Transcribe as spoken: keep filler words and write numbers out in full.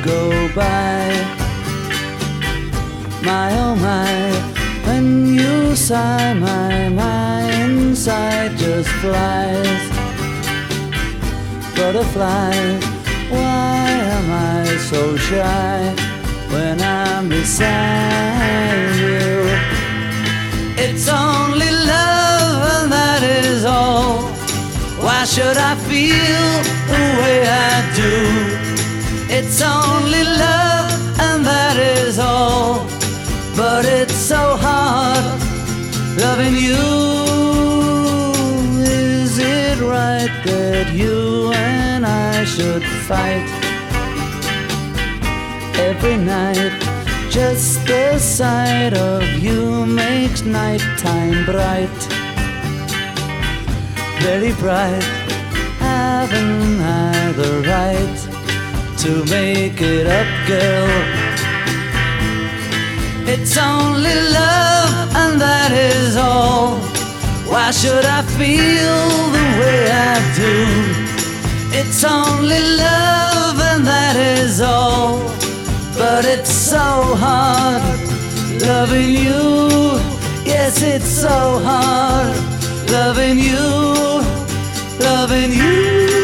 go by. My oh my, when you sigh, my, my inside just flies. Butterfly, why am I so shy when I'm beside you? It's only love and that is all. Why should I feel the way I do? It's only love and that is all. But it's so hard loving you. Is it right that you and I should fight every night? Just the sight of you makes nighttime bright, very bright. Haven't I the right to make it up, girl? It's only love and that is all. Why should I feel the way I do? It's only love and that is all. But it's so hard loving you. Yes, it's so hard loving you, loving you.